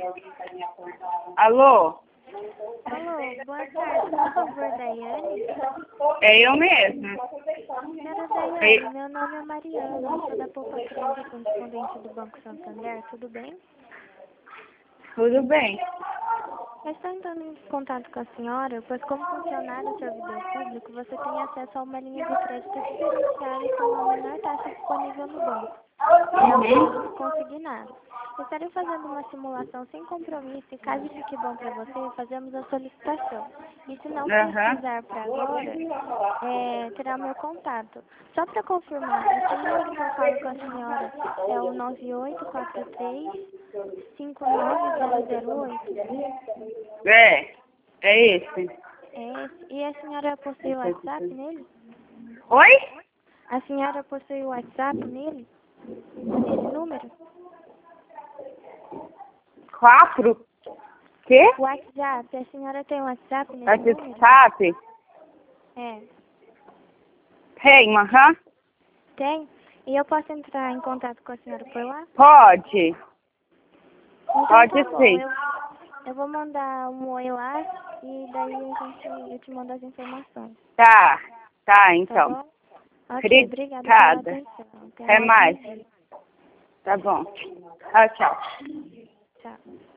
Alô? Alô, boa tarde, por favor, Daiane? É eu mesma. Senhora Daiane, meu nome é Mariana, eu sou da Poupa Crédito, correspondente do Banco Santander, tudo bem? Tudo bem. Eu estou entrando em contato com a senhora, pois como funcionário do servidor público, você tem acesso a uma linha de crédito diferenciada com a menor taxa disponível no banco. É o crédito consignado. Eu estarei fazendo uma simulação sem compromisso e caso fique bom para você, fazemos a solicitação. E se não precisar para agora, terá meu contato. Só para confirmar, esse número que eu falo com a senhora é o 9843-59008? É esse. É esse. E a senhora possui o WhatsApp nele? Oi? A senhora possui o WhatsApp nele? Nesse número? 4? Quê? WhatsApp. A senhora tem WhatsApp nesse número? WhatsApp? É. Tem, Tem? E eu posso entrar em contato com a senhora por lá? Pode. Então Pode tá bom. sim. Eu vou mandar um oi lá e daí eu te mando as informações. Tá Tá então. bom? Ok, obrigada pela atenção. Até mais. Tá bom. Tchau. Tchau.